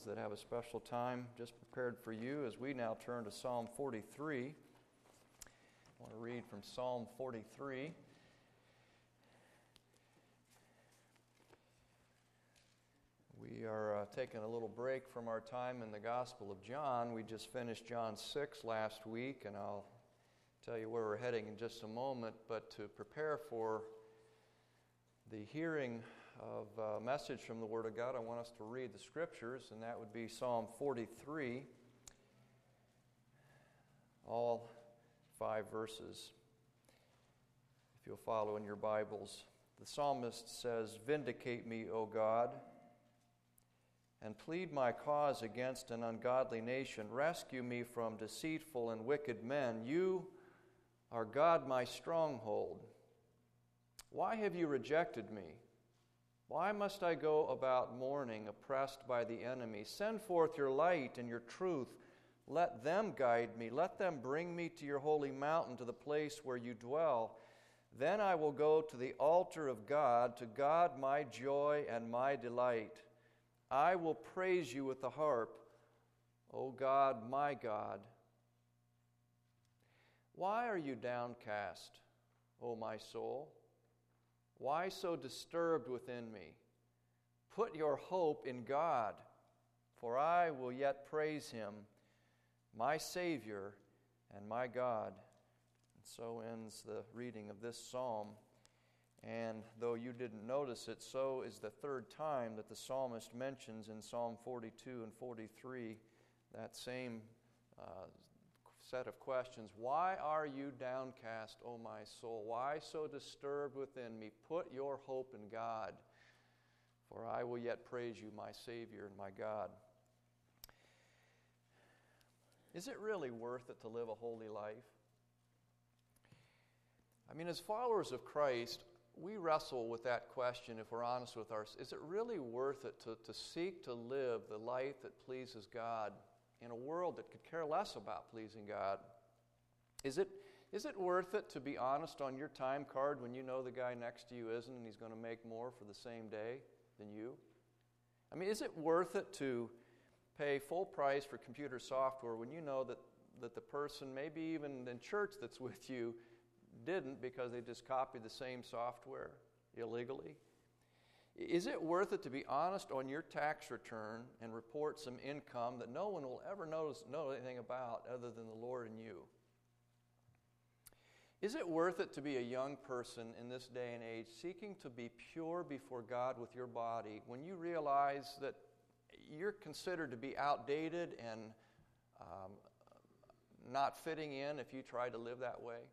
that have a special time just prepared for you as we now turn to Psalm 43. I want to read from Psalm 43. We are taking a little break from our time in the Gospel of John. We just finished John 6 last week, and I'll tell you where we're heading in just a moment. But to prepare for the hearing of a message from the Word of God, I want us to read the Scriptures, and that would be Psalm 43, all 5 verses. If you'll follow in your Bibles, the psalmist says, "Vindicate me, O God, and plead my cause against an ungodly nation. Rescue me from deceitful and wicked men. You are God, my stronghold. Why have you rejected me? Why must I go about mourning, oppressed by the enemy? Send forth your light and your truth. Let them guide me. Let them bring me to your holy mountain, to the place where you dwell. Then I will go to the altar of God, to God my joy and my delight. I will praise you with the harp, O God, my God. Why are you downcast, O my soul? Why so disturbed within me? Put your hope in God, for I will yet praise Him, my Savior and my God." And so ends the reading of this psalm. And though you didn't notice it, so is the third time that the psalmist mentions in Psalm 42 and 43 that same set of questions. Why are you downcast, O my soul? Why so disturbed within me? Put your hope in God, for I will yet praise you, my Savior and my God. Is it really worth it to live a holy life? I mean, as followers of Christ, we wrestle with that question, if we're honest with ourselves. Is it really worth it to seek to live the life that pleases God in a world that could care less about pleasing God? Is it worth it to be honest on your time card when you know the guy next to you isn't, and he's going to make more for the same day than you? I mean, is it worth it to pay full price for computer software when you know that the person, maybe even in church that's with you, didn't because they just copied the same software illegally? Is it worth it to be honest on your tax return and report some income that no one will ever know anything about other than the Lord and you? Is it worth it to be a young person in this day and age seeking to be pure before God with your body when you realize that you're considered to be outdated and not fitting in if you try to live that way?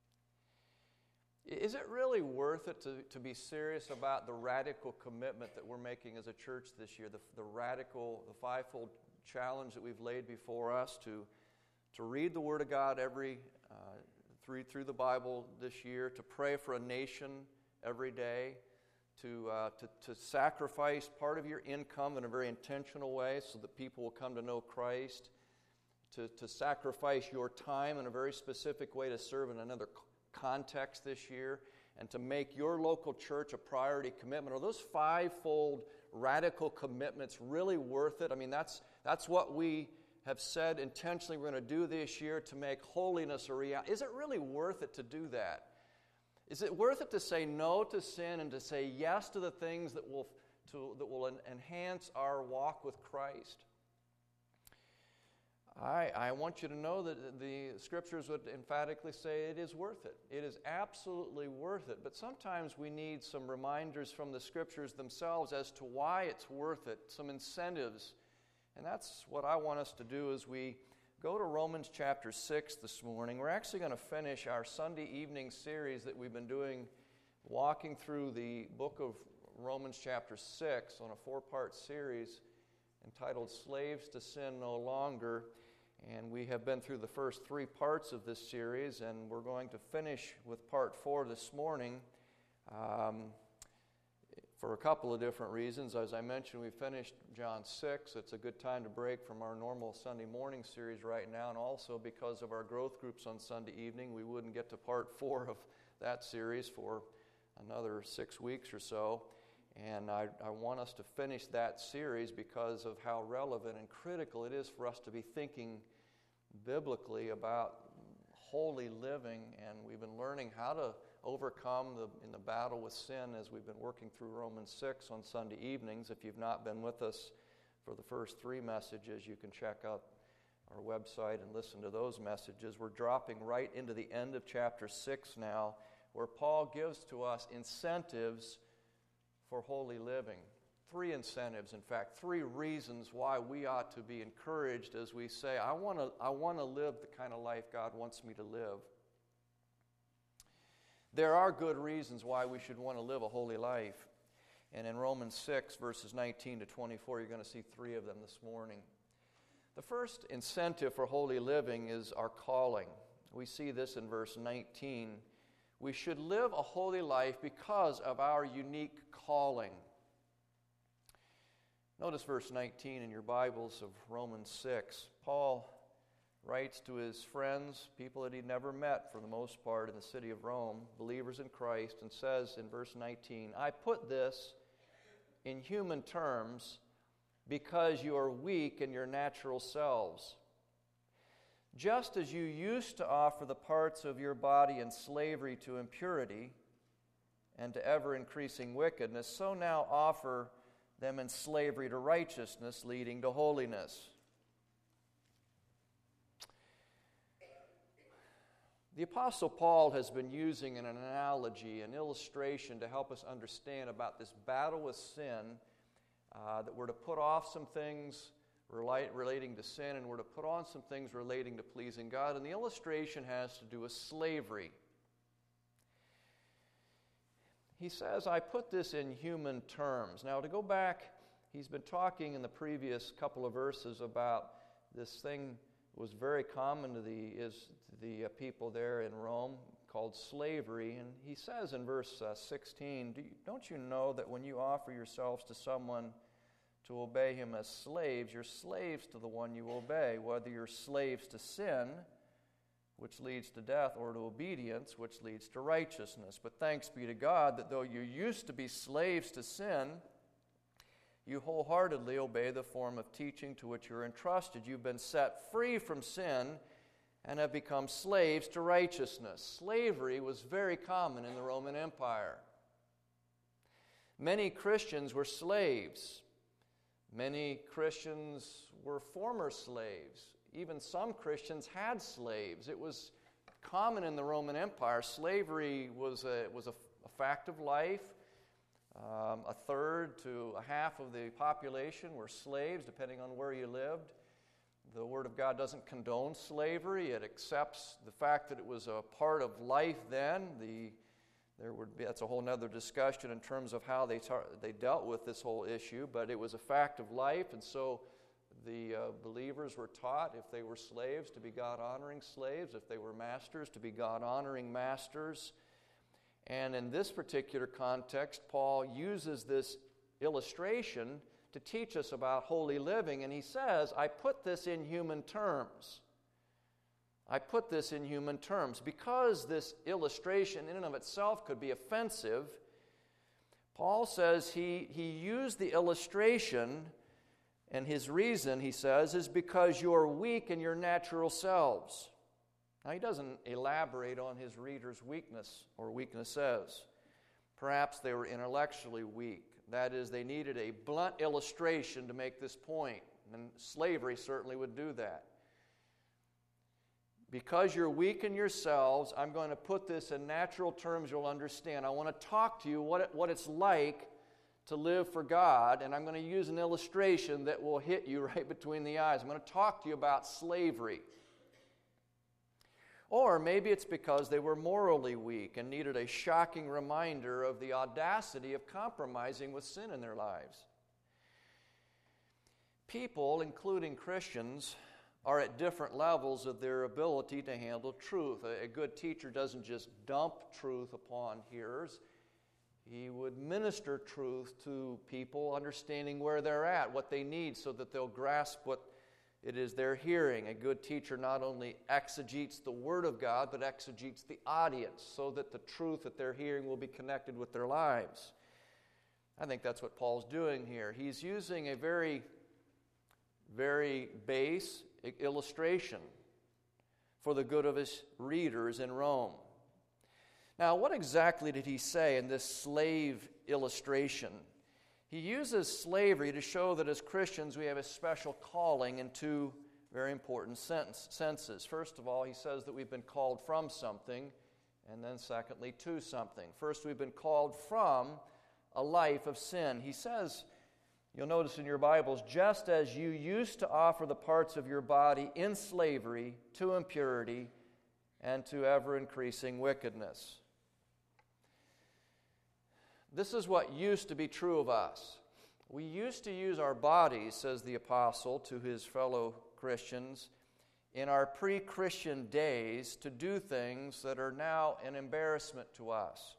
Is it really worth it to be serious about the radical commitment that we're making as a church this year, the fivefold challenge that we've laid before us to read the Word of God through the Bible this year, to pray for a nation every day, to sacrifice part of your income in a very intentional way so that people will come to know Christ, to sacrifice your time in a very specific way to serve in another context this year, and to make your local church a priority commitment? Are those fivefold radical commitments really worth it? I mean, that's what we have said intentionally we're going to do this year, to make holiness a reality. Is it really worth it to do that? Is it worth it to say no to sin and to say yes to the things that will enhance our walk with Christ? I want you to know that the Scriptures would emphatically say it is worth it. It is absolutely worth it. But sometimes we need some reminders from the Scriptures themselves as to why it's worth it, some incentives. And that's what I want us to do as we go to Romans chapter 6 this morning. We're actually going to finish our Sunday evening series that we've been doing, walking through the book of Romans chapter 6 on a 4-part series entitled Slaves to Sin No Longer. And we have been through the first 3 parts of this series, and we're going to finish with part 4 this morning for a couple of different reasons. As I mentioned, we finished John 6. It's a good time to break from our normal Sunday morning series right now, and also because of our growth groups on Sunday evening, we wouldn't get to part 4 of that series for another 6 weeks or so. And I want us to finish that series because of how relevant and critical it is for us to be thinking biblically about holy living. And we've been learning how to overcome in the battle with sin as we've been working through Romans 6 on Sunday evenings. If you've not been with us for the first 3 messages, you can check out our website and listen to those messages. We're dropping right into the end of chapter 6 now, where Paul gives to us incentives for holy living. 3 incentives, in fact, 3 reasons why we ought to be encouraged as we say, I want to live the kind of life God wants me to live. There are good reasons why we should want to live a holy life. And in Romans 6, verses 19 to 24, you're going to see 3 of them this morning. The first incentive for holy living is our calling. We see this in verse 19. We should live a holy life because of our unique calling. Notice verse 19 in your Bibles of Romans 6. Paul writes to his friends, people that he'd never met for the most part in the city of Rome, believers in Christ, and says in verse 19, I put this in human terms because you are weak in your natural selves. Just as you used to offer the parts of your body in slavery to impurity and to ever-increasing wickedness, so now offer them in slavery to righteousness, leading to holiness. The Apostle Paul has been using an analogy, an illustration to help us understand about this battle with sin, that we're to put off some things relating to sin, and we're to put on some things relating to pleasing God. And the illustration has to do with slavery. He says, I put this in human terms. Now, to go back, he's been talking in the previous couple of verses about this thing was very common to the people there in Rome called slavery. And he says in verse 16, don't you know that when you offer yourselves to someone to obey him as slaves, you're slaves to the one you obey, whether you're slaves to sin, which leads to death, or to obedience, which leads to righteousness. But thanks be to God that though you used to be slaves to sin, you wholeheartedly obey the form of teaching to which you're entrusted. You've been set free from sin and have become slaves to righteousness. Slavery was very common in the Roman Empire. Many Christians were slaves. Many Christians were former slaves. Even some Christians had slaves. It was common in the Roman Empire. Slavery was a fact of life. A third to a half of the population were slaves, depending on where you lived. The Word of God doesn't condone slavery. It accepts the fact that it was a part of life then. That's a whole other discussion in terms of how they dealt with this whole issue, but it was a fact of life, and so the believers were taught, if they were slaves, to be God-honoring slaves, if they were masters, to be God-honoring masters. And in this particular context, Paul uses this illustration to teach us about holy living, and he says, I put this in human terms. I put this in human terms. Because this illustration in and of itself could be offensive, Paul says he used the illustration, and his reason, he says, is because you are weak in your natural selves. Now, he doesn't elaborate on his reader's weakness or weaknesses. Perhaps they were intellectually weak. That is, they needed a blunt illustration to make this point. And slavery certainly would do that. Because you're weak in yourselves, I'm going to put this in natural terms you'll understand. I want to talk to you what it's like to live for God, and I'm going to use an illustration that will hit you right between the eyes. I'm going to talk to you about slavery. Or maybe it's because they were morally weak and needed a shocking reminder of the audacity of compromising with sin in their lives. People, including Christians, are at different levels of their ability to handle truth. A good teacher doesn't just dump truth upon hearers. He would minister truth to people, understanding where they're at, what they need, so that they'll grasp what it is they're hearing. A good teacher not only exegetes the Word of God, but exegetes the audience, so that the truth that they're hearing will be connected with their lives. I think that's what Paul's doing here. He's using a very, very base illustration for the good of his readers in Rome. Now, what exactly did he say in this slave illustration? He uses slavery to show that as Christians we have a special calling in two very important senses. First of all, he says that we've been called from something, and then secondly, to something. First, we've been called from a life of sin. He says, you'll notice in your Bibles, just as you used to offer the parts of your body in slavery to impurity and to ever-increasing wickedness. This is what used to be true of us. We used to use our bodies, says the apostle to his fellow Christians, in our pre-Christian days to do things that are now an embarrassment to us.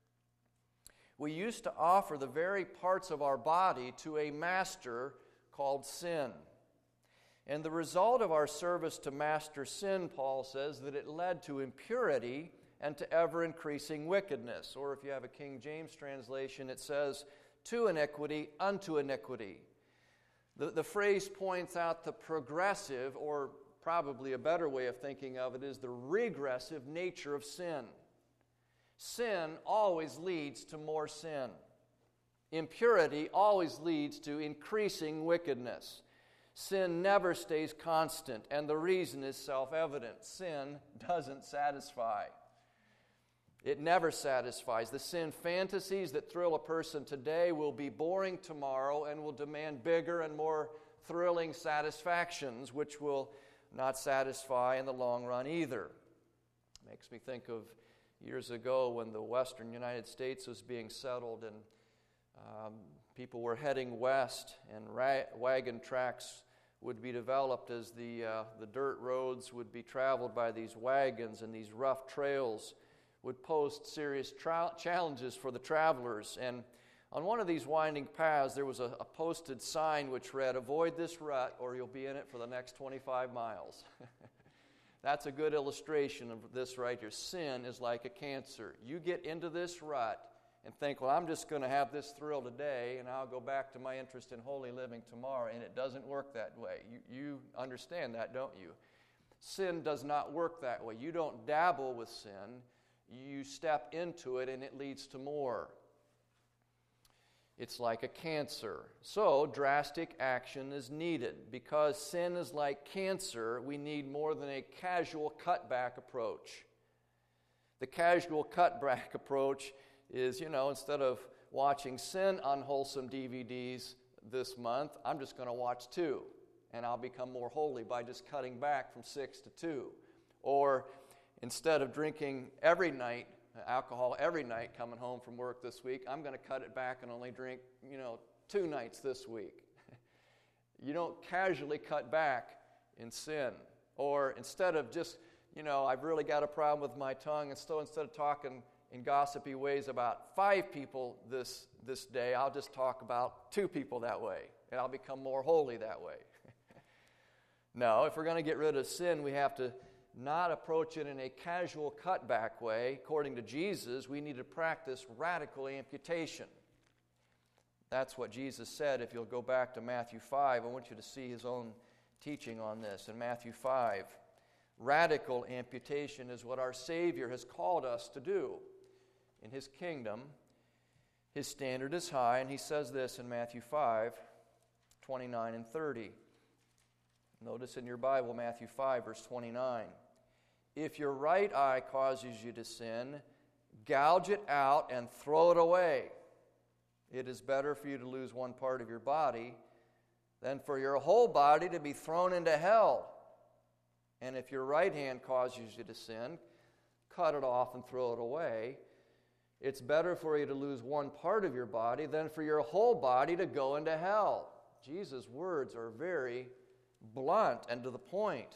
We used to offer the very parts of our body to a master called sin. And the result of our service to master sin, Paul says, that it led to impurity and to ever-increasing wickedness. Or if you have a King James translation, it says, to iniquity, unto iniquity. The phrase points out the progressive, or probably a better way of thinking of it, is the regressive nature of sin. Sin always leads to more sin. Impurity always leads to increasing wickedness. Sin never stays constant, and the reason is self-evident. Sin doesn't satisfy. It never satisfies. The sin fantasies that thrill a person today will be boring tomorrow and will demand bigger and more thrilling satisfactions, which will not satisfy in the long run either. Makes me think of years ago when the western United States was being settled and people were heading west, and wagon tracks would be developed as the dirt roads would be traveled by these wagons, and these rough trails would pose serious challenges for the travelers. And on one of these winding paths, there was a posted sign which read, "Avoid this rut or you'll be in it for the next 25 miles." That's a good illustration of this right here. Sin is like a cancer. You get into this rut and think, well, I'm just going to have this thrill today and I'll go back to my interest in holy living tomorrow. And it doesn't work that way. You understand that, don't you? Sin does not work that way. You don't dabble with sin. You step into it and it leads to more. It's like a cancer. So drastic action is needed. Because sin is like cancer, we need more than a casual cutback approach. The casual cutback approach is, instead of watching sin unwholesome DVDs this month, I'm just going to watch 2, and I'll become more holy by just cutting back from 6 to 2. Or instead of drinking alcohol every night coming home from work this week, I'm going to cut it back and only drink, 2 nights this week. You don't casually cut back in sin. Or instead of just, I've really got a problem with my tongue, and so instead of talking in gossipy ways about 5 people this day, I'll just talk about 2 people that way, and I'll become more holy that way. No, if we're going to get rid of sin, we have to not approach it in a casual cutback way. According to Jesus, we need to practice radical amputation. That's what Jesus said. If you'll go back to Matthew 5, I want you to see his own teaching on this. In Matthew 5, radical amputation is what our Savior has called us to do. In his kingdom, his standard is high, and he says this in Matthew 5, 29 and 30. Notice in your Bible, Matthew 5, verse 29. If your right eye causes you to sin, gouge it out and throw it away. It is better for you to lose one part of your body than for your whole body to be thrown into hell. And if your right hand causes you to sin, cut it off and throw it away. It's better for you to lose one part of your body than for your whole body to go into hell. Jesus' words are very blunt and to the point.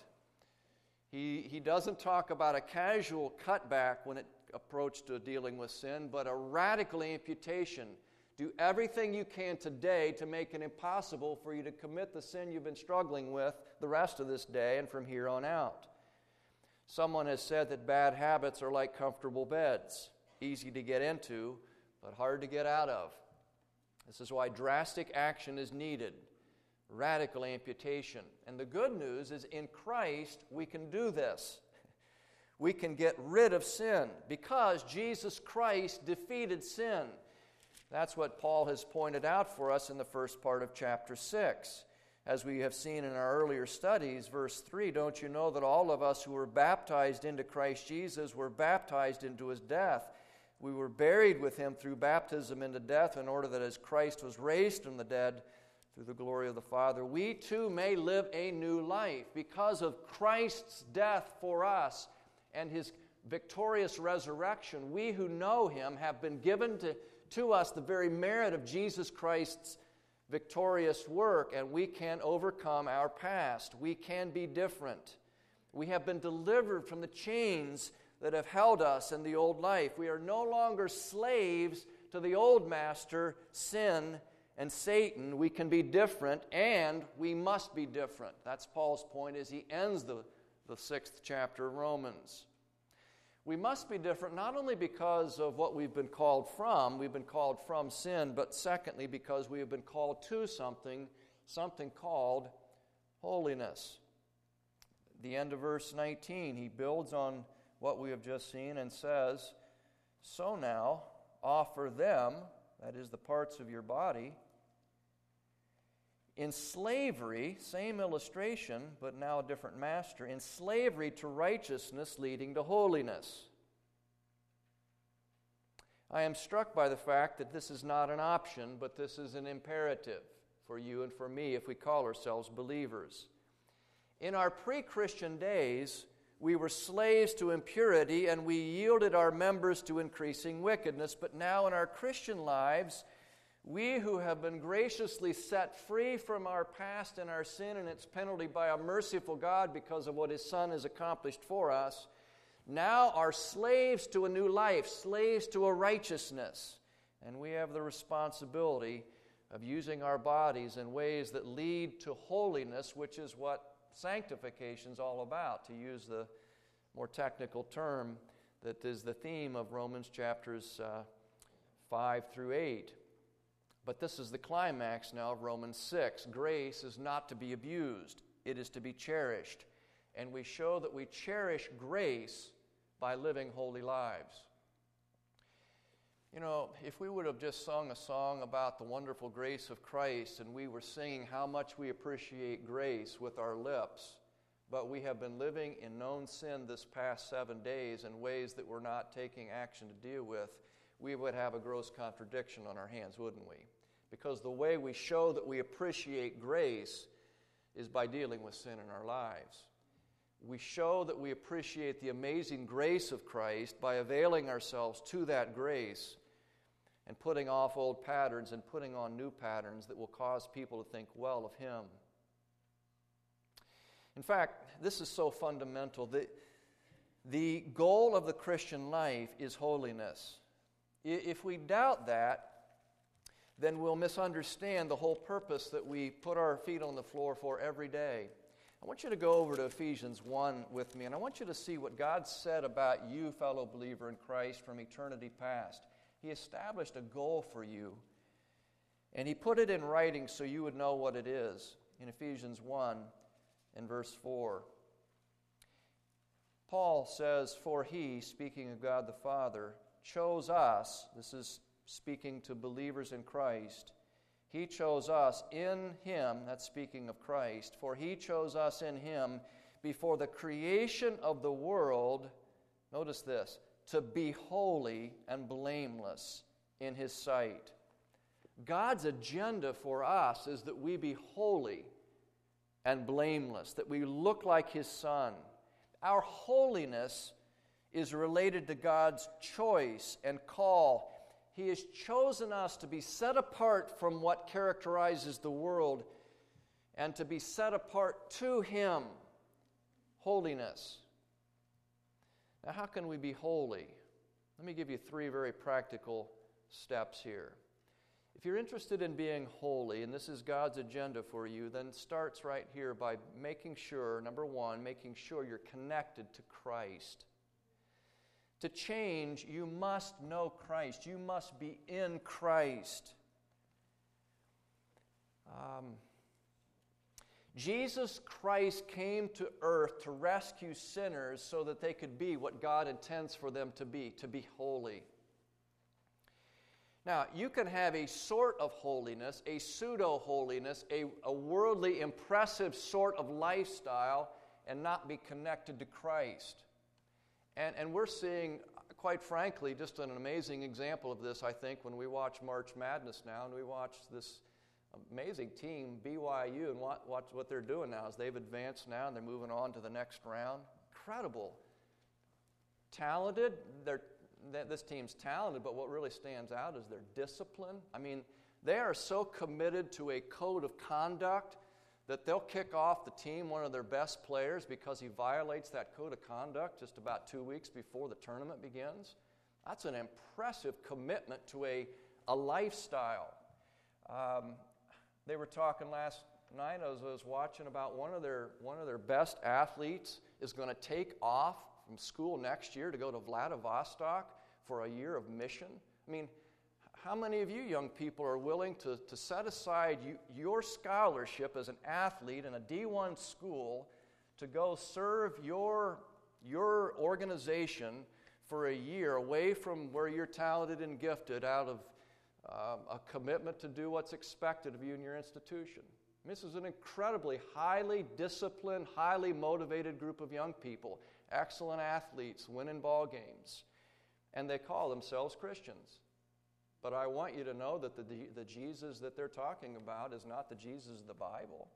He doesn't talk about a casual cutback when it approached to dealing with sin, but a radical amputation. Do everything you can today to make it impossible for you to commit the sin you've been struggling with the rest of this day and from here on out. Someone has said that bad habits are like comfortable beds, easy to get into, but hard to get out of. This is why drastic action is needed, radical amputation. And the good news is in Christ we can do this. We can get rid of sin because Jesus Christ defeated sin. That's what Paul has pointed out for us in the first part of chapter 6. As we have seen in our earlier studies, verse 3, don't you know that all of us who were baptized into Christ Jesus were baptized into his death? We were buried with him through baptism into death, in order that as Christ was raised from the dead through the glory of the Father, we too may live a new life. Because of Christ's death for us and his victorious resurrection, we who know him have been given to us the very merit of Jesus Christ's victorious work, and we can overcome our past. We can be different. We have been delivered from the chains that have held us in the old life. We are no longer slaves to the old master, sin and Satan. We can be different, and we must be different. That's Paul's point as he ends the 6th chapter of Romans. We must be different not only because of what we've been called from sin, but secondly because we have been called to something called holiness. At the end of verse 19, he builds on what we have just seen and says, so now offer them, that is the parts of your body, in slavery, same illustration, but now a different master, in slavery to righteousness leading to holiness. I am struck by the fact that this is not an option, but this is an imperative for you and for me if we call ourselves believers. In our pre-Christian days, we were slaves to impurity and we yielded our members to increasing wickedness, but now in our Christian lives, we who have been graciously set free from our past and our sin and its penalty by a merciful God because of what his Son has accomplished for us, now are slaves to a new life, slaves to a righteousness. And we have the responsibility of using our bodies in ways that lead to holiness, which is what sanctification is all about, to use the more technical term that is the theme of Romans chapters 5 through 8. But this is the climax now of Romans 6. Grace is not to be abused. It is to be cherished. And we show that we cherish grace by living holy lives. You know, if we would have just sung a song about the wonderful grace of Christ and we were singing how much we appreciate grace with our lips, but we have been living in known sin this past 7 days in ways that we're not taking action to deal with, we would have a gross contradiction on our hands, wouldn't we? Because the way we show that we appreciate grace is by dealing with sin in our lives. We show that we appreciate the amazing grace of Christ by availing ourselves to that grace and putting off old patterns and putting on new patterns that will cause people to think well of him. In fact, this is so fundamental. The goal of the Christian life is holiness. If we doubt that, then we'll misunderstand the whole purpose that we put our feet on the floor for every day. I want you to go over to Ephesians 1 with me, and I want you to see what God said about you, fellow believer in Christ, from eternity past. He established a goal for you, and he put it in writing so you would know what it is. In Ephesians 1 and verse 4, Paul says, for he, speaking of God the Father, chose us, this is speaking to believers in Christ, he chose us in him, that's speaking of Christ, for he chose us in him before the creation of the world, notice this, to be holy and blameless in his sight. God's agenda for us is that we be holy and blameless, that we look like his Son. Our holiness is related to God's choice and call. He has chosen us to be set apart from what characterizes the world and to be set apart to him. Holiness. Now, how can we be holy? Let me give you 3 very practical steps here. If you're interested in being holy, and this is God's agenda for you, then it starts right here by making sure, number 1, making sure you're connected to Christ. To change, you must know Christ. You must be in Christ. Jesus Christ came to earth to rescue sinners so that they could be what God intends for them to be holy. Now, you can have a sort of holiness, a pseudo-holiness, a worldly, impressive sort of lifestyle, and not be connected to Christ. And we're seeing, quite frankly, just an amazing example of this, I think, when we watch March Madness now, and we watch this amazing team, BYU, and what they're doing now is they've advanced now, and they're moving on to the next round. Incredible. Talented. This team's talented, but what really stands out is their discipline. I mean, they are so committed to a code of conduct that they'll kick off the team, one of their best players, because he violates that code of conduct just about 2 weeks before the tournament begins. That's an impressive commitment to a lifestyle. They were talking last night, I was watching about one of their best athletes is going to take off from school next year to go to Vladivostok for a year of mission. I mean, how many of you young people are willing to set aside your scholarship as an athlete in a D1 school to go serve your organization for a year away from where you're talented and gifted out of a commitment to do what's expected of you in your institution? This is an incredibly highly disciplined, highly motivated group of young people, excellent athletes, winning ball games, and they call themselves Christians. But I want you to know that the Jesus that they're talking about is not the Jesus of the Bible.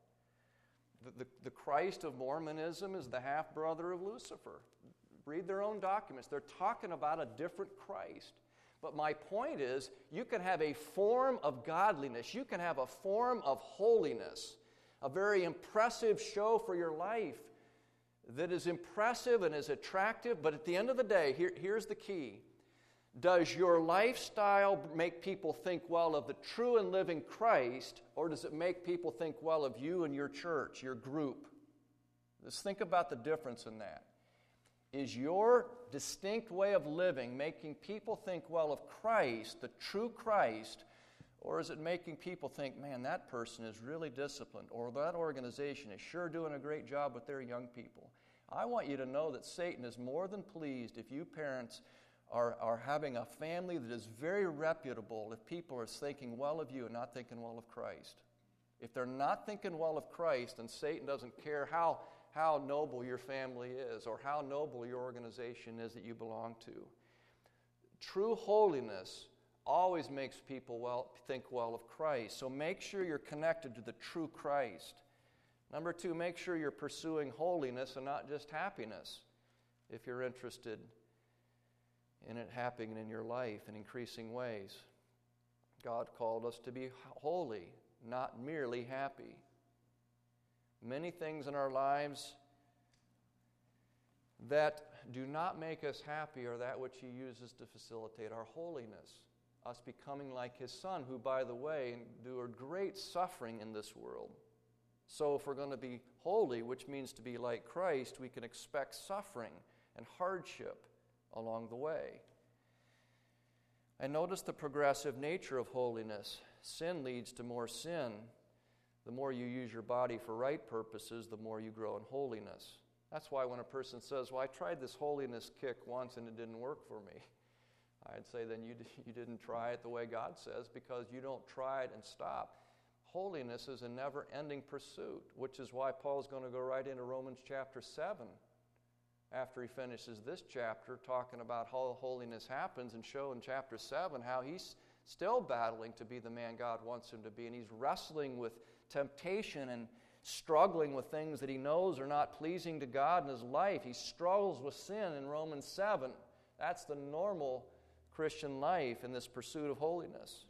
The Christ of Mormonism is the half-brother of Lucifer. Read their own documents. They're talking about a different Christ. But my point is, you can have a form of godliness. You can have a form of holiness, a very impressive show for your life that is impressive and is attractive. But at the end of the day, here's the key. Does your lifestyle make people think well of the true and living Christ, or does it make people think well of you and your church, your group? Let's think about the difference in that. Is your distinct way of living making people think well of Christ, the true Christ, or is it making people think, man, that person is really disciplined, or that organization is sure doing a great job with their young people? I want you to know that Satan is more than pleased if you parents are having a family that is very reputable, if people are thinking well of you and not thinking well of Christ. If they're not thinking well of Christ, then Satan doesn't care how noble your family is or how noble your organization is that you belong to. True holiness always makes people think well of Christ. So make sure you're connected to the true Christ. Number 2, make sure you're pursuing holiness and not just happiness. If you're interested in it happening in your life in increasing ways. God called us to be holy, not merely happy. Many things in our lives that do not make us happy are that which He uses to facilitate our holiness, us becoming like His Son, who, by the way, endured great suffering in this world. So if we're going to be holy, which means to be like Christ, we can expect suffering and hardship along the way. And notice the progressive nature of holiness. Sin leads to more sin. The more you use your body for right purposes, the more you grow in holiness. That's why when a person says, well, I tried this holiness kick once and it didn't work for me, I'd say then you didn't try it the way God says, because you don't try it and stop. Holiness is a never-ending pursuit, which is why Paul's going to go right into Romans chapter 7 after he finishes this chapter, talking about how holiness happens, and show in chapter 7 how he's still battling to be the man God wants him to be, and he's wrestling with temptation and struggling with things that he knows are not pleasing to God in his life. He struggles with sin in Romans 7. That's the normal Christian life in this pursuit of holiness.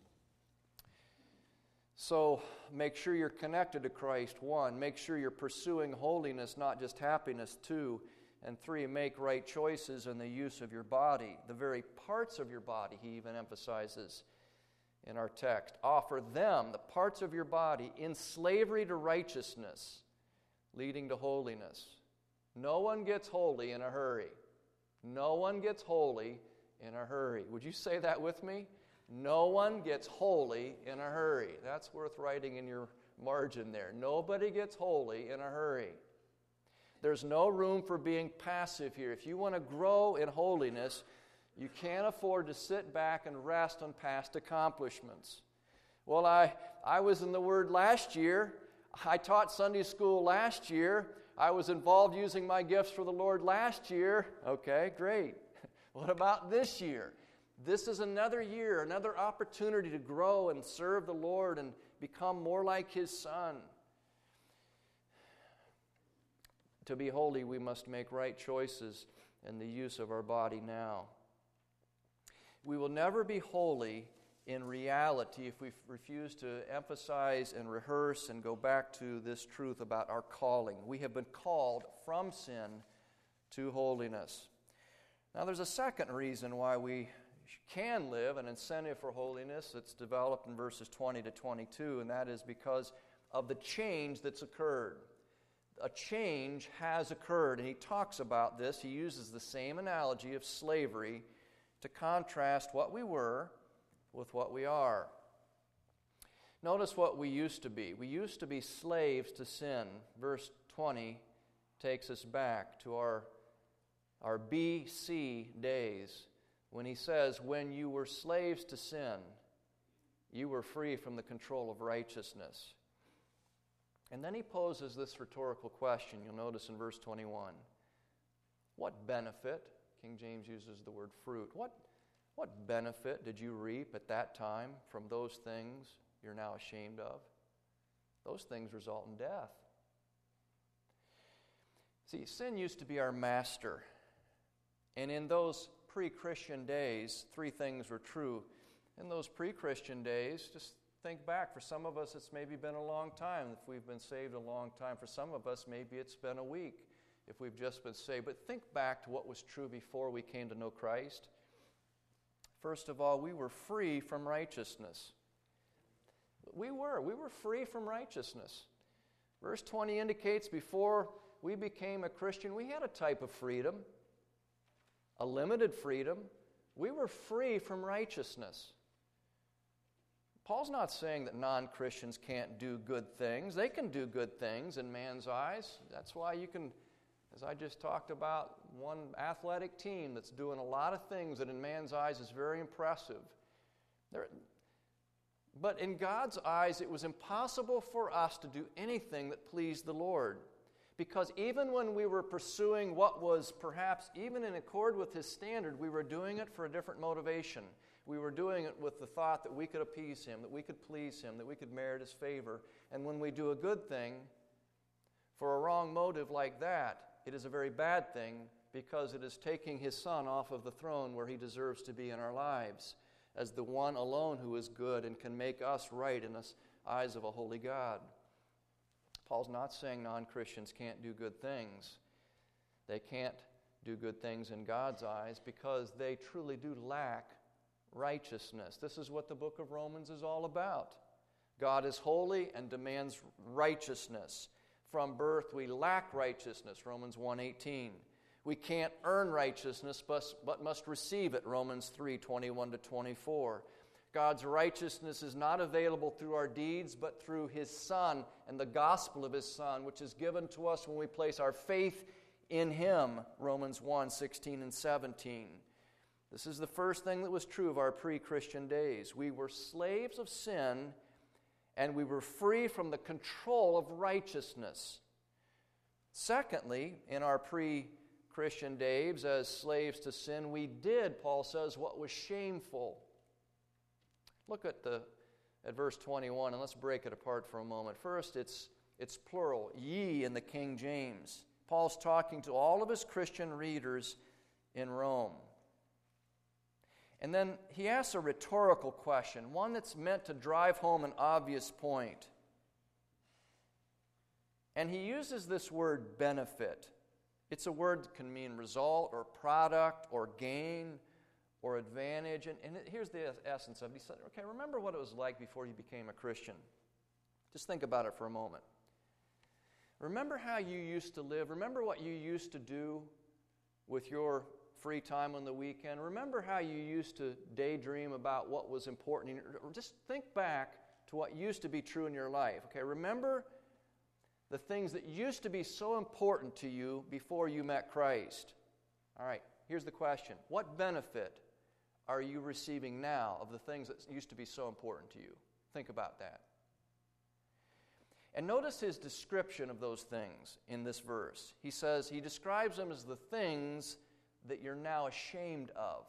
So make sure you're connected to Christ, 1. Make sure you're pursuing holiness, not just happiness, 2. And 3, make right choices in the use of your body. The very parts of your body, he even emphasizes in our text. Offer them, the parts of your body, in slavery to righteousness, leading to holiness. No one gets holy in a hurry. No one gets holy in a hurry. Would you say that with me? No one gets holy in a hurry. That's worth writing in your margin there. Nobody gets holy in a hurry. There's no room for being passive here. If you want to grow in holiness, you can't afford to sit back and rest on past accomplishments. Well, I was in the Word last year. I taught Sunday school last year. I was involved using my gifts for the Lord last year. Okay, great. What about this year? This is another year, another opportunity to grow and serve the Lord and become more like His Son. To be holy, we must make right choices in the use of our body now. We will never be holy in reality if we refuse to emphasize and rehearse and go back to this truth about our calling. We have been called from sin to holiness. Now, there's a second reason why we can live an incentive for holiness that's developed in verses 20 to 22, and that is because of the change that's occurred. A change has occurred, and he talks about this. He uses the same analogy of slavery to contrast what we were with what we are. Notice what we used to be. We used to be slaves to sin. Verse 20 takes us back to our BC days when he says, when you were slaves to sin, you were free from the control of righteousness. And then he poses this rhetorical question. You'll notice in verse 21. What benefit, King James uses the word fruit, what benefit did you reap at that time from those things you're now ashamed of? Those things result in death. See, sin used to be our master. And in those pre-Christian days, three things were true. In those pre-Christian days, just think back. For some of us, it's maybe been a long time if we've been saved a long time. For some of us, maybe it's been a week if we've just been saved. But think back to what was true before we came to know Christ. First of all, we were free from righteousness. We were free from righteousness. Verse 20 indicates before we became a Christian, we had a type of freedom, a limited freedom. We were free from righteousness. Paul's not saying that non-Christians can't do good things. They can do good things in man's eyes. That's why you can, as I just talked about, one athletic team that's doing a lot of things that in man's eyes is very impressive. But in God's eyes, it was impossible for us to do anything that pleased the Lord. Because even when we were pursuing what was perhaps even in accord with His standard, we were doing it for a different motivation. We were doing it with the thought that we could appease Him, that we could please Him, that we could merit His favor. And when we do a good thing for a wrong motive like that, it is a very bad thing because it is taking His Son off of the throne where He deserves to be in our lives as the one alone who is good and can make us right in the eyes of a holy God. Paul's not saying non-Christians can't do good things. They can't do good things in God's eyes because they truly do lack righteousness. This is what the book of Romans is all about. God is holy and demands righteousness. From birth we lack righteousness, Romans 1:18. We can't earn righteousness but must receive it, Romans 3:21-24. God's righteousness is not available through our deeds, but through His Son and the gospel of His Son, which is given to us when we place our faith in Him, Romans 1:16-17. This is the first thing that was true of our pre-Christian days. We were slaves of sin, and we were free from the control of righteousness. Secondly, in our pre-Christian days, as slaves to sin, we did, Paul says, what was shameful. Look at verse 21, and let's break it apart for a moment. First, it's plural, ye in the King James. Paul's talking to all of his Christian readers in Rome. And then he asks a rhetorical question, one that's meant to drive home an obvious point. And he uses this word benefit. It's a word that can mean result or product or gain or advantage. And here's the essence of it. He said, okay, remember what it was like before you became a Christian. Just think about it for a moment. Remember how you used to live. Remember what you used to do with your free time on the weekend. Remember how you used to daydream about what was important. Just think back to what used to be true in your life. Okay, remember the things that used to be so important to you before you met Christ. All right, here's the question. What benefit are you receiving now of the things that used to be so important to you? Think about that. And notice his description of those things in this verse. He says, he describes them as the things that you're now ashamed of.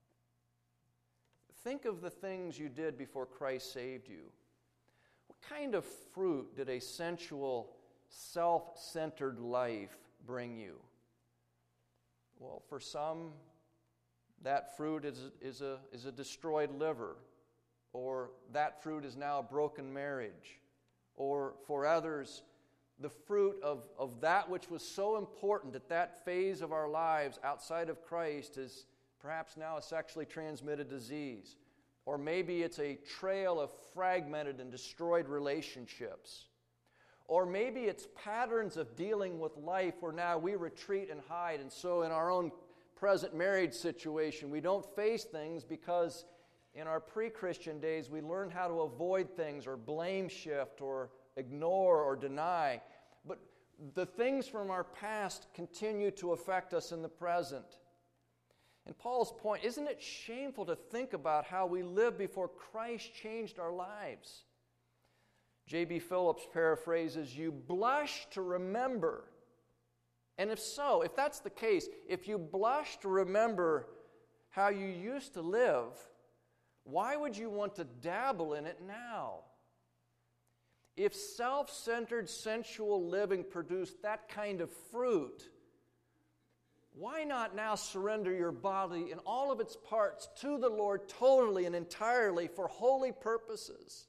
Think of the things you did before Christ saved you. What kind of fruit did a sensual, self-centered life bring you? Well, for some, that fruit is a destroyed liver, or that fruit is now a broken marriage, or for others, the fruit of that which was so important at that phase of our lives outside of Christ is perhaps now a sexually transmitted disease. Or maybe it's a trail of fragmented and destroyed relationships. Or maybe it's patterns of dealing with life where now we retreat and hide, and so in our own present marriage situation, we don't face things because in our pre-Christian days we learned how to avoid things or blame shift or ignore or deny. But the things from our past continue to affect us in the present. And Paul's point, isn't it shameful to think about how we lived before Christ changed our lives? J.B. Phillips paraphrases, you blush to remember. And if so, if that's the case, if you blush to remember how you used to live, why would you want to dabble in it now? If self-centered, sensual living produced that kind of fruit, why not now surrender your body in all of its parts to the Lord totally and entirely for holy purposes?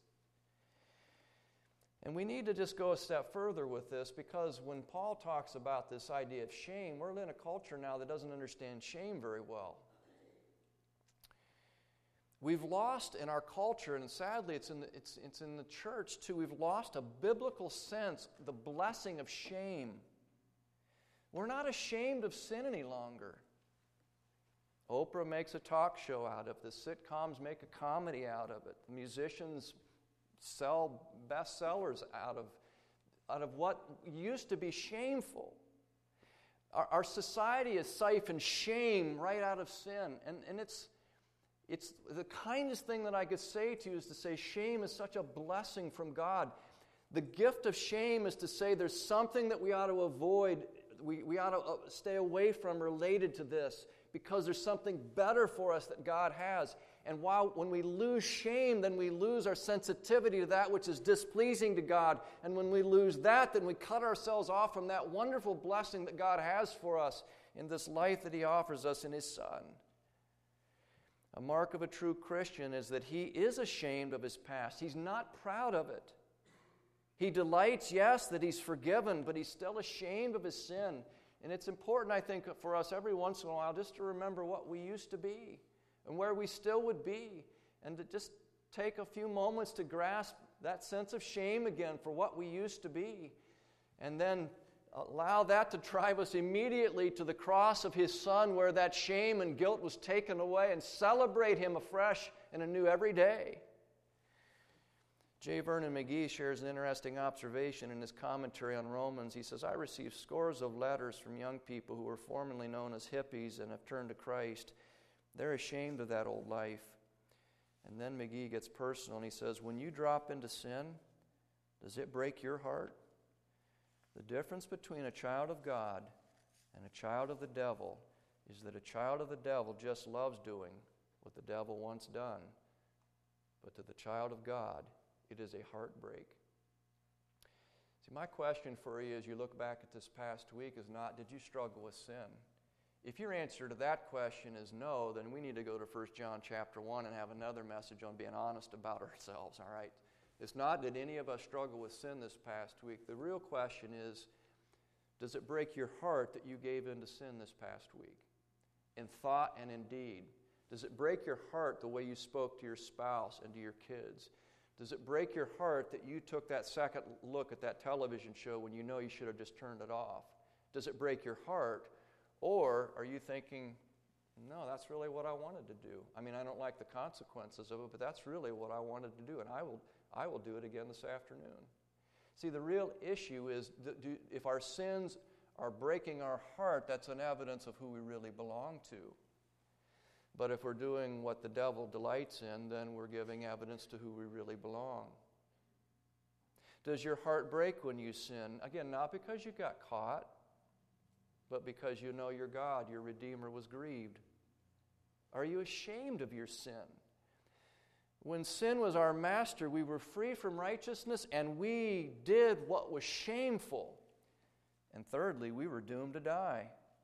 And we need to just go a step further with this, because when Paul talks about this idea of shame, we're in a culture now that doesn't understand shame very well. We've lost in our culture, and sadly it's in the church too, we've lost a biblical sense, the blessing of shame. We're not ashamed of sin any longer. Oprah makes a talk show out of it. The sitcoms make a comedy out of it. The musicians sell bestsellers out of what used to be shameful. Our society has siphoned shame right out of sin. And it's the kindest thing that I could say to you is to say shame is such a blessing from God. The gift of shame is to say there's something that we ought to avoid, we ought to stay away from related to this, because there's something better for us that God has. And when we lose shame, then we lose our sensitivity to that which is displeasing to God. And when we lose that, then we cut ourselves off from that wonderful blessing that God has for us in this life that He offers us in His Son. A mark of a true Christian is that he is ashamed of his past. He's not proud of it. He delights, yes, that he's forgiven, but he's still ashamed of his sin. And it's important, I think, for us every once in a while just to remember what we used to be and where we still would be, and to just take a few moments to grasp that sense of shame again for what we used to be, and then allow that to drive us immediately to the cross of His Son, where that shame and guilt was taken away, and celebrate Him afresh and anew every day. J. Vernon McGee shares an interesting observation in his commentary on Romans. He says, I received scores of letters from young people who were formerly known as hippies and have turned to Christ. They're ashamed of that old life. And then McGee gets personal, and he says, when you drop into sin, does it break your heart? The difference between a child of God and a child of the devil is that a child of the devil just loves doing what the devil wants done. But to the child of God, it is a heartbreak. See, my question for you as you look back at this past week is not, did you struggle with sin? If your answer to that question is no, then we need to go to 1 John chapter 1 and have another message on being honest about ourselves, all right? It's not, did any of us struggle with sin this past week? The real question is, does it break your heart that you gave into sin this past week? In thought and in deed. Does it break your heart the way you spoke to your spouse and to your kids? Does it break your heart that you took that second look at that television show when you know you should have just turned it off? Does it break your heart? Or are you thinking, no, that's really what I wanted to do. I mean, I don't like the consequences of it, but that's really what I wanted to do, and I will do it again this afternoon. See, the real issue is if our sins are breaking our heart, that's an evidence of who we really belong to. But if we're doing what the devil delights in, then we're giving evidence to who we really belong. Does your heart break when you sin? Again, not because you got caught, but because you know your God, your Redeemer, was grieved. Are you ashamed of your sin? When sin was our master, we were free from righteousness, and we did what was shameful. And thirdly, we were doomed to die.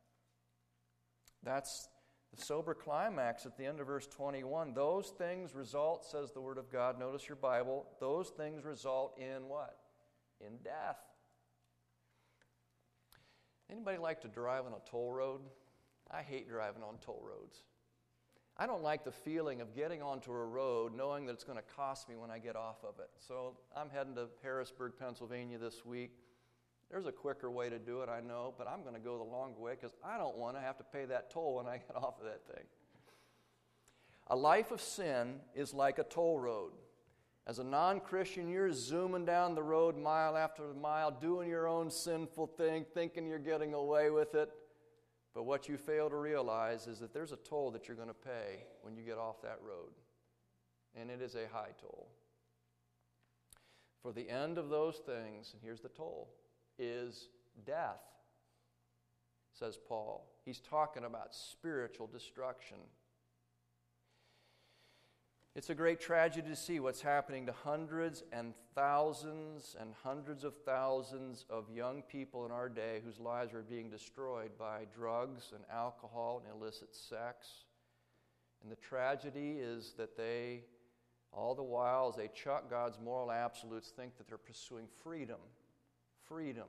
That's the sober climax at the end of verse 21. Those things result, says the Word of God, notice your Bible, those things result in what? In death. Anybody like to drive on a toll road? I hate driving on toll roads. I don't like the feeling of getting onto a road knowing that it's going to cost me when I get off of it. So I'm heading to Harrisburg, Pennsylvania this week. There's a quicker way to do it, I know, but I'm going to go the longer way because I don't want to have to pay that toll when I get off of that thing. A life of sin is like a toll road. As a non-Christian, you're zooming down the road mile after mile, doing your own sinful thing, thinking you're getting away with it. But what you fail to realize is that there's a toll that you're going to pay when you get off that road. And it is a high toll. For the end of those things, and here's the toll, is death, says Paul. He's talking about spiritual destruction. It's a great tragedy to see what's happening to hundreds and hundreds of thousands of young people in our day whose lives are being destroyed by drugs and alcohol and illicit sex. And the tragedy is that they, all the while, as they chuck God's moral absolutes, think that they're pursuing freedom. Freedom.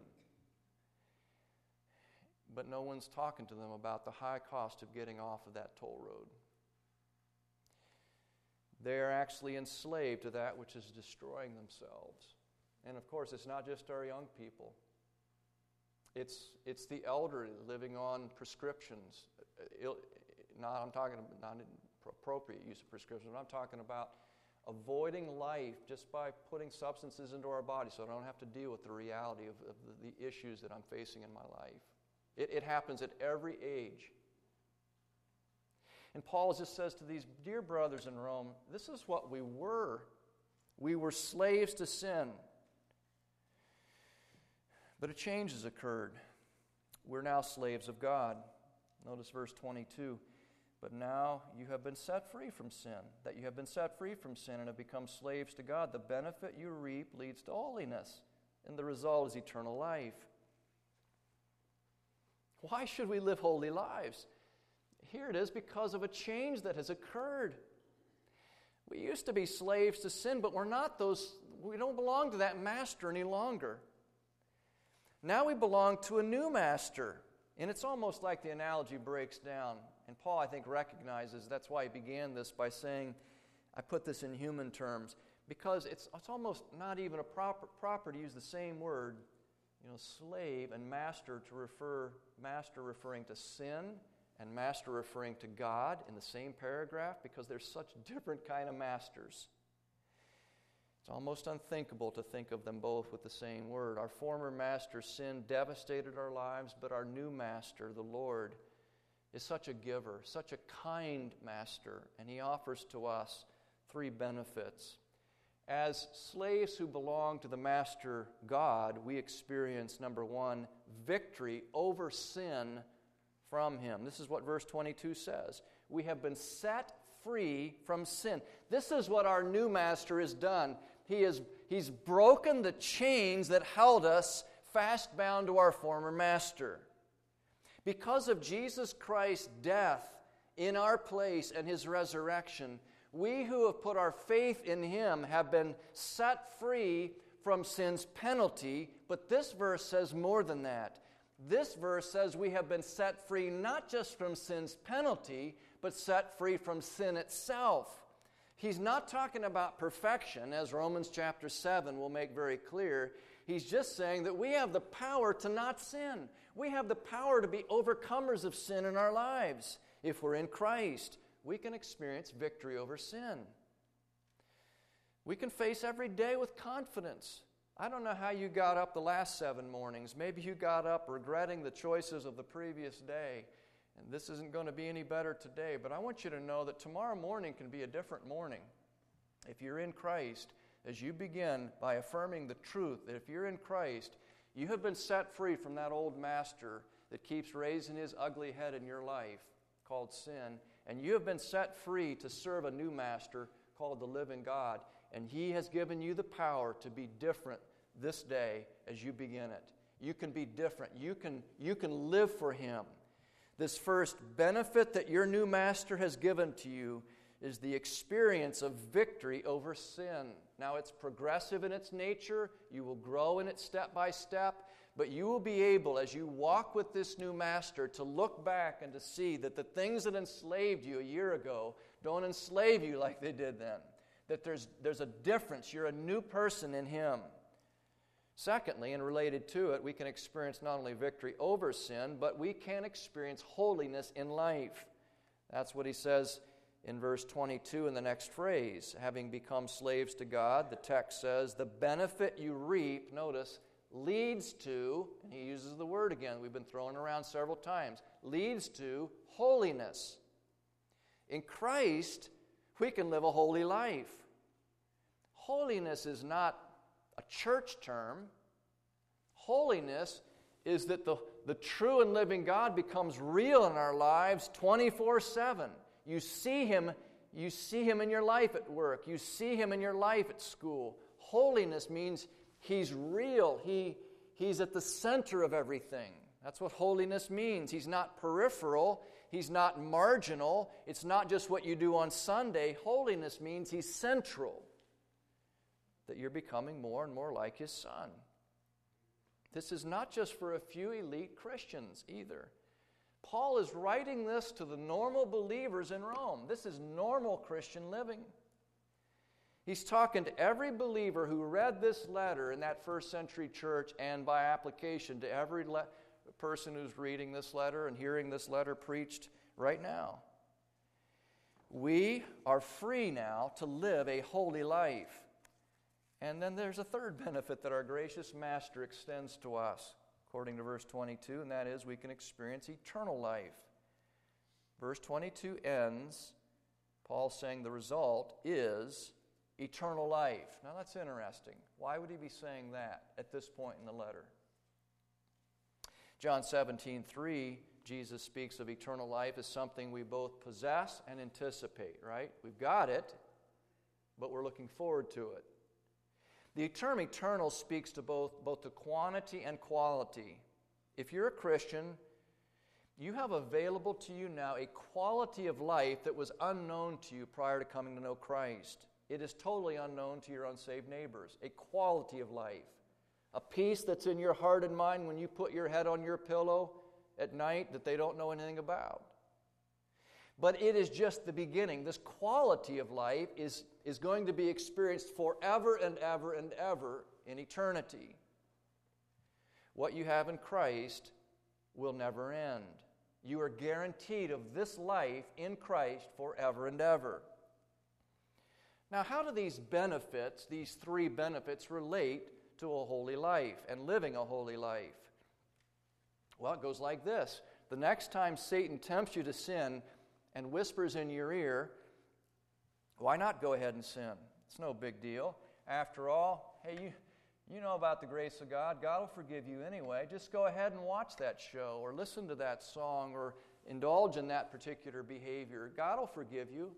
But no one's talking to them about the high cost of getting off of that toll road. They are actually enslaved to that which is destroying themselves. And of course, it's not just our young people. It's the elderly living on prescriptions. I'm talking about not appropriate use of prescriptions. I'm talking about avoiding life just by putting substances into our body so I don't have to deal with the reality of the issues that I'm facing in my life. It happens at every age. And Paul just says to these dear brothers in Rome, this is what we were. We were slaves to sin. But a change has occurred. We're now slaves of God. Notice verse 22. But now you have been set free from sin. That you have been set free from sin and have become slaves to God. The benefit you reap leads to holiness, and the result is eternal life. Why should we live holy lives? Here it is, because of a change that has occurred. We used to be slaves to sin, but we're not those. We don't belong to that master any longer. Now we belong to a new master. And it's almost like the analogy breaks down. And Paul, I think, recognizes that's why he began this by saying, I put this in human terms, because it's almost not even a proper to use the same word, slave and master to refer, master referring to sin and master referring to God in the same paragraph, because they're such different kind of masters. It's almost unthinkable to think of them both with the same word. Our former master, sin, devastated our lives, but our new master, the Lord, is such a giver, such a kind master, and he offers to us three benefits. As slaves who belong to the master God, we experience, number one, victory over sin from him. This is what verse 22 says. We have been set free from sin. This is what our new master has done. He's broken the chains that held us fast bound to our former master. Because of Jesus Christ's death in our place and his resurrection, we who have put our faith in him have been set free from sin's penalty. But this verse says more than that. This verse says we have been set free not just from sin's penalty, but set free from sin itself. He's not talking about perfection, as Romans chapter 7 will make very clear. He's just saying that we have the power to not sin. We have the power to be overcomers of sin in our lives. If we're in Christ, we can experience victory over sin. We can face every day with confidence. I don't know how you got up the last 7 mornings. Maybe you got up regretting the choices of the previous day, and this isn't going to be any better today. But I want you to know that tomorrow morning can be a different morning. If you're in Christ, as you begin by affirming the truth that if you're in Christ, you have been set free from that old master that keeps raising his ugly head in your life called sin, and you have been set free to serve a new master called the living God. And He has given you the power to be different this day as you begin it. You can be different. You can live for Him. This first benefit that your new master has given to you is the experience of victory over sin. Now, it's progressive in its nature. You will grow in it step by step. But you will be able, as you walk with this new master, to look back and to see that the things that enslaved you a year ago don't enslave you like they did then. That there's a difference. You're a new person in Him. Secondly, and related to it, we can experience not only victory over sin, but we can experience holiness in life. That's what he says in verse 22 in the next phrase. Having become slaves to God, the text says, the benefit you reap, notice, leads to, and he uses the word again, we've been throwing around several times, leads to holiness. In Christ, we can live a holy life. Holiness is not a church term. Holiness is that the true and living God becomes real in our lives 24/7. You see Him in your life at work. You see Him in your life at school. Holiness means He's real. He's at the center of everything. That's what holiness means. He's not peripheral. He's not marginal. It's not just what you do on Sunday. Holiness means He's central. That you're becoming more and more like His Son. This is not just for a few elite Christians either. Paul is writing this to the normal believers in Rome. This is normal Christian living. He's talking to every believer who read this letter in that first century church, and by application to every person who's reading this letter and hearing this letter preached right now. We are free now to live a holy life. And then there's a third benefit that our gracious Master extends to us, according to verse 22, and that is we can experience eternal life. Verse 22 ends, Paul saying the result is eternal life. Now that's interesting. Why would he be saying that at this point in the letter? John 17:3, Jesus speaks of eternal life as something we both possess and anticipate, right? We've got it, but we're looking forward to it. The term eternal speaks to both the quantity and quality. If you're a Christian, you have available to you now a quality of life that was unknown to you prior to coming to know Christ. It is totally unknown to your unsaved neighbors. A quality of life. A peace that's in your heart and mind when you put your head on your pillow at night that they don't know anything about. But it is just the beginning. This quality of life is going to be experienced forever and ever and ever in eternity. What you have in Christ will never end. You are guaranteed of this life in Christ forever and ever. Now, how do these benefits, these three benefits, relate to a holy life and living a holy life? Well, it goes like this. The next time Satan tempts you to sin and whispers in your ear, why not go ahead and sin? It's no big deal. After all, hey, you know about the grace of God. God will forgive you anyway. Just go ahead and watch that show or listen to that song or indulge in that particular behavior. God will forgive you.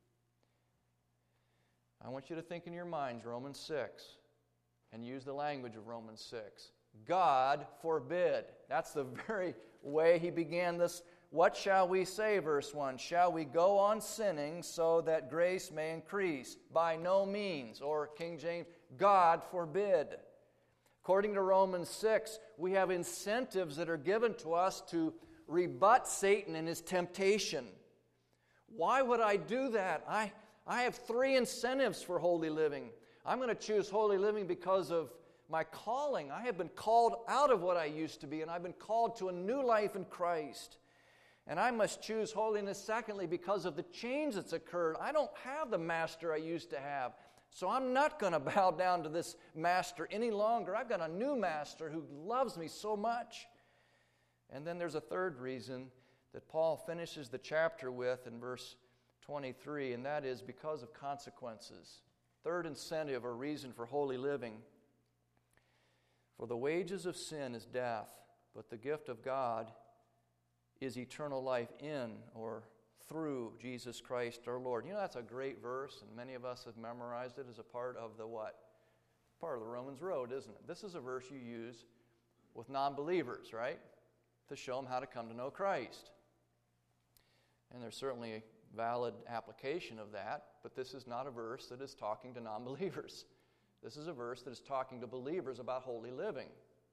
I want you to think in your minds Romans 6 and use the language of Romans 6. God forbid. That's the very way he began this. What shall we say, verse 1? Shall we go on sinning so that grace may increase? By no means. Or King James, God forbid. According to Romans 6, we have incentives that are given to us to rebut Satan in his temptation. Why would I do that? I have three incentives for holy living. I'm going to choose holy living because of my calling. I have been called out of what I used to be, and I've been called to a new life in Christ. And I must choose holiness, secondly, because of the change that's occurred. I don't have the master I used to have. So I'm not going to bow down to this master any longer. I've got a new master who loves me so much. And then there's a third reason that Paul finishes the chapter with in verse 23, and that is because of consequences. Third incentive or reason for holy living. For the wages of sin is death, but the gift of God is eternal life in or through Jesus Christ our Lord. You know, that's a great verse, and many of us have memorized it as a part of the what? Part of the Romans Road, isn't it? This is a verse you use with non-believers, right? To show them how to come to know Christ. And there's certainly a valid application of that, but this is not a verse that is talking to non-believers. This is a verse that is talking to believers about holy living.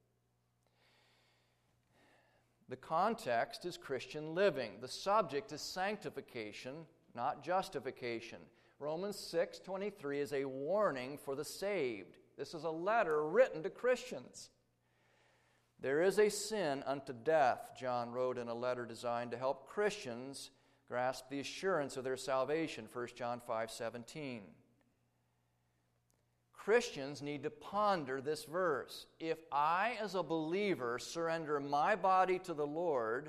The context is Christian living. The subject is sanctification, not justification. Romans 6:23 is a warning for the saved. This is a letter written to Christians. There is a sin unto death, John wrote in a letter designed to help Christians grasp the assurance of their salvation, 1 John 5:17. Christians need to ponder this verse. If I, as a believer, surrender my body to the Lord,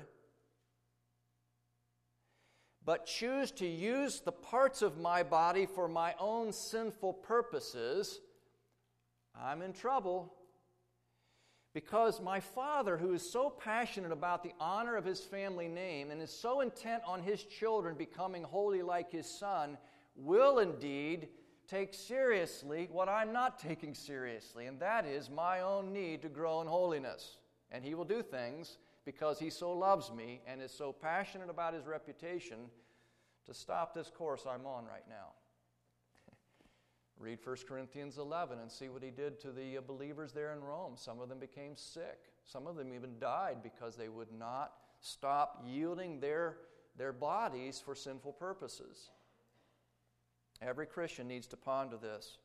but choose to use the parts of my body for my own sinful purposes, I'm in trouble. Because my Father, who is so passionate about the honor of His family name and is so intent on His children becoming holy like His Son, will indeed take seriously what I'm not taking seriously, and that is my own need to grow in holiness. And He will do things because He so loves me and is so passionate about His reputation to stop this course I'm on right now. Read 1 Corinthians 11 and see what He did to the believers there in Rome. Some of them became sick. Some of them even died because they would not stop yielding their bodies for sinful purposes. Every Christian needs to ponder this.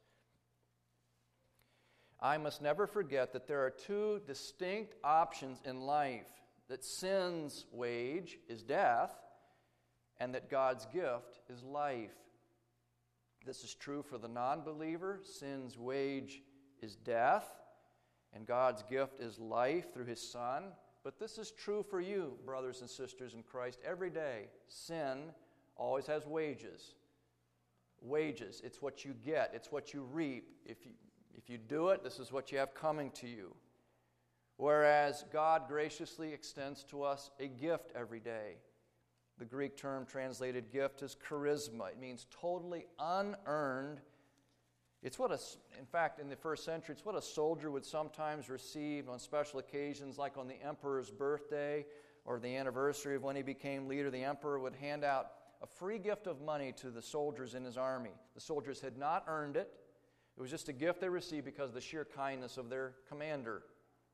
I must never forget that there are two distinct options in life, that sin's wage is death, and that God's gift is life. This is true for the non-believer. Sin's wage is death, and God's gift is life through His Son. But this is true for you, brothers and sisters in Christ, every day. Sin always has wages. Wages, it's what you get, it's what you reap. If you do it, this is what you have coming to you. Whereas God graciously extends to us a gift every day. The Greek term translated gift is charisma. It means totally unearned. It's what in fact, in the first century, it's what a soldier would sometimes receive on special occasions, like on the emperor's birthday or the anniversary of when he became leader. The emperor would hand out a free gift of money to the soldiers in his army. The soldiers had not earned it. It was just a gift they received because of the sheer kindness of their commander.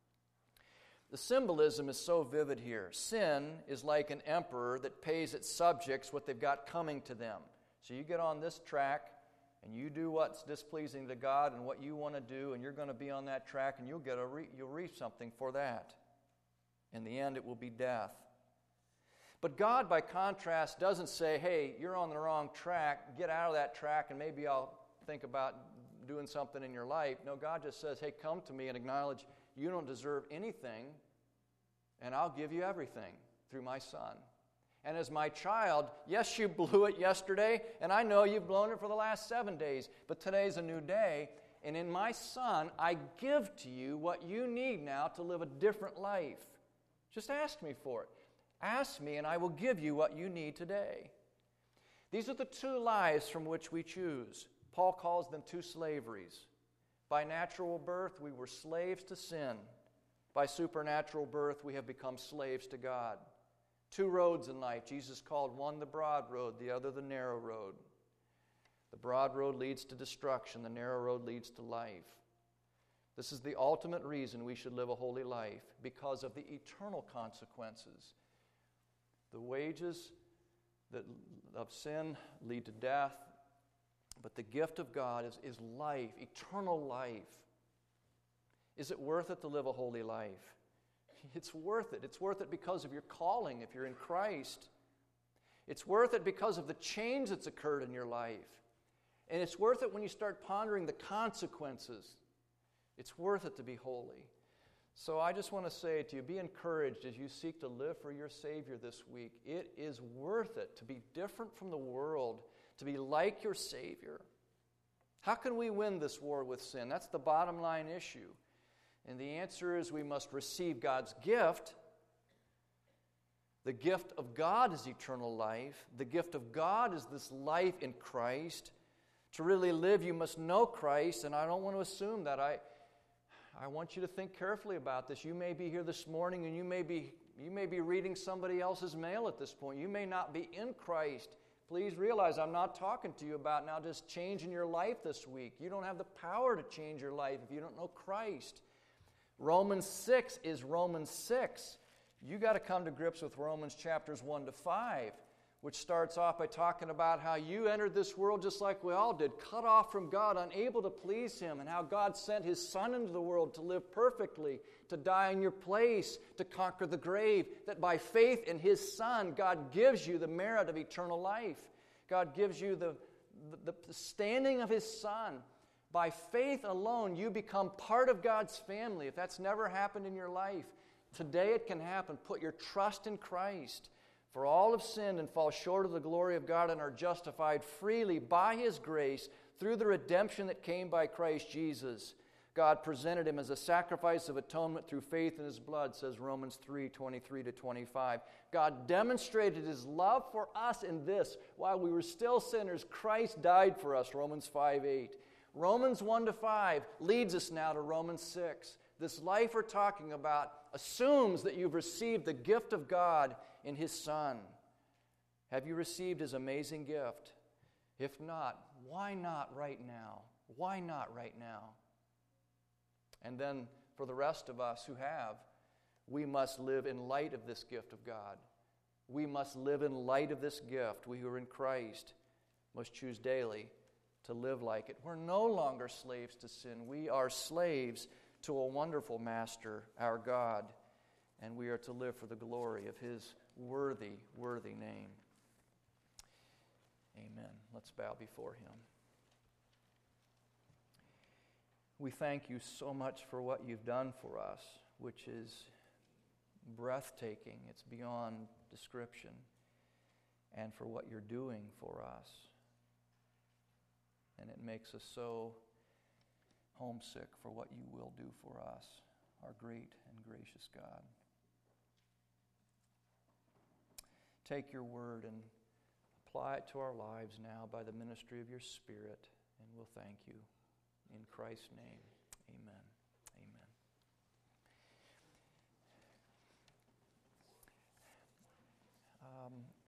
The symbolism is so vivid here. Sin is like an emperor that pays its subjects what they've got coming to them. So you get on this track and you do what's displeasing to God and what you want to do, and you're going to be on that track, and you'll reap something for that. In the end, it will be death. But God, by contrast, doesn't say, hey, you're on the wrong track, get out of that track, and maybe I'll think about doing something in your life. No, God just says, hey, come to me and acknowledge you don't deserve anything, and I'll give you everything through my Son. And as my child, yes, you blew it yesterday, and I know you've blown it for the last 7 days, but today's a new day, and in my Son, I give to you what you need now to live a different life. Just ask me for it. Ask me, and I will give you what you need today. These are the two lives from which we choose. Paul calls them two slaveries. By natural birth, we were slaves to sin. By supernatural birth, we have become slaves to God. Two roads in life. Jesus called one the broad road, the other the narrow road. The broad road leads to destruction. The narrow road leads to life. This is the ultimate reason we should live a holy life, because of the eternal consequences. The wages of sin lead to death, but the gift of God is life, eternal life. Is it worth it to live a holy life? It's worth it. It's worth it because of your calling if you're in Christ. It's worth it because of the change that's occurred in your life. And it's worth it when you start pondering the consequences. It's worth it to be holy. So I just want to say to you, be encouraged as you seek to live for your Savior this week. It is worth it to be different from the world, to be like your Savior. How can we win this war with sin? That's the bottom line issue. And the answer is we must receive God's gift. The gift of God is eternal life. The gift of God is this life in Christ. To really live, you must know Christ, and I don't want to assume that. I want you to think carefully about this. You may be here this morning, and you may be reading somebody else's mail at this point. You may not be in Christ. Please realize I'm not talking to you about now just changing your life this week. You don't have the power to change your life if you don't know Christ. Romans 6 is Romans 6. You got to come to grips with Romans chapters 1 to 5, which starts off by talking about how you entered this world just like we all did, cut off from God, unable to please Him, and how God sent His Son into the world to live perfectly, to die in your place, to conquer the grave, that by faith in His Son, God gives you the merit of eternal life. God gives you the standing of His Son. By faith alone, you become part of God's family. If that's never happened in your life, today it can happen. Put your trust in Christ. For all have sinned and fall short of the glory of God and are justified freely by His grace through the redemption that came by Christ Jesus. God presented Him as a sacrifice of atonement through faith in His blood, says Romans 3:23-25. God demonstrated His love for us in this: while we were still sinners, Christ died for us, Romans 5:8. Romans 1-5 leads us now to Romans 6. This life we're talking about assumes that you've received the gift of God in His Son. Have you received His amazing gift? If not, why not right now? Why not right now? And then for the rest of us who have, we must live in light of this gift of God. We must live in light of this gift. We who are in Christ must choose daily to live like it. We're no longer slaves to sin. We are slaves to a wonderful Master, our God, and we are to live for the glory of His worthy, worthy name. Amen. Let's bow before Him. We thank You so much for what You've done for us, which is breathtaking. It's beyond description. And for what You're doing for us. And it makes us so homesick for what You will do for us, our great and gracious God. Take Your word and apply it to our lives now by the ministry of Your Spirit, and we'll thank You. In Christ's name, amen. Amen.